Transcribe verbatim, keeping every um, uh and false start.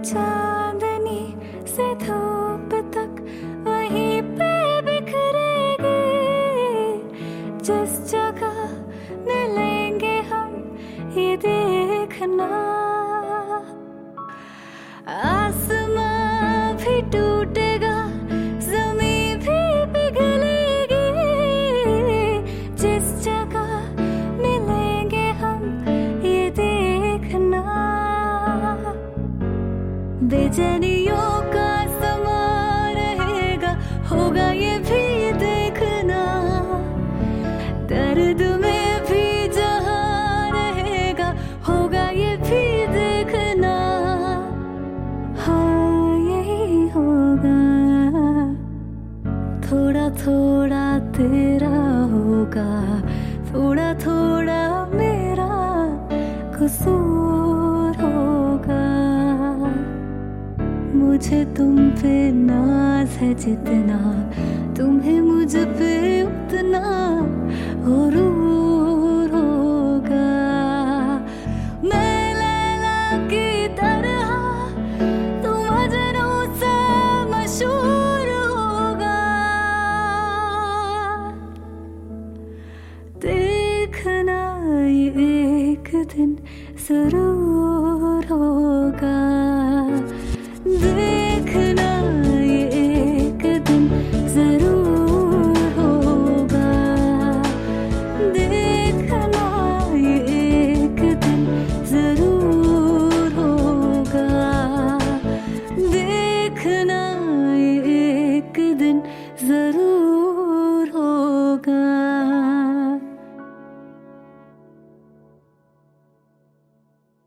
चांदनी से धूप तक वहीं पे बिखरेगी। जिस जगह मिलेंगे हम ये देखना, आसमां भी टूटेगा, ज़मीं भी पिघलेगी। जिस जगह मिलेंगे हम ये देखना, बेचैनियों का समा रहेगा, होगा ये भी देखना। दर्द में भी जहाँ रहेगा, होगा ये भी देखना। हाँ यही होगा, थोड़ा थोड़ा तेरा होगा, थोड़ा थोड़ा मेरा कसूर होगा। मुझे तुम पे नाज है जितना, तुम्हें मुझ पे उतना गुरूर होगा। मैं लैला की तरह, तुम मजनू से मशहूर होगा। देखना ये एक दिन जरूर होगा।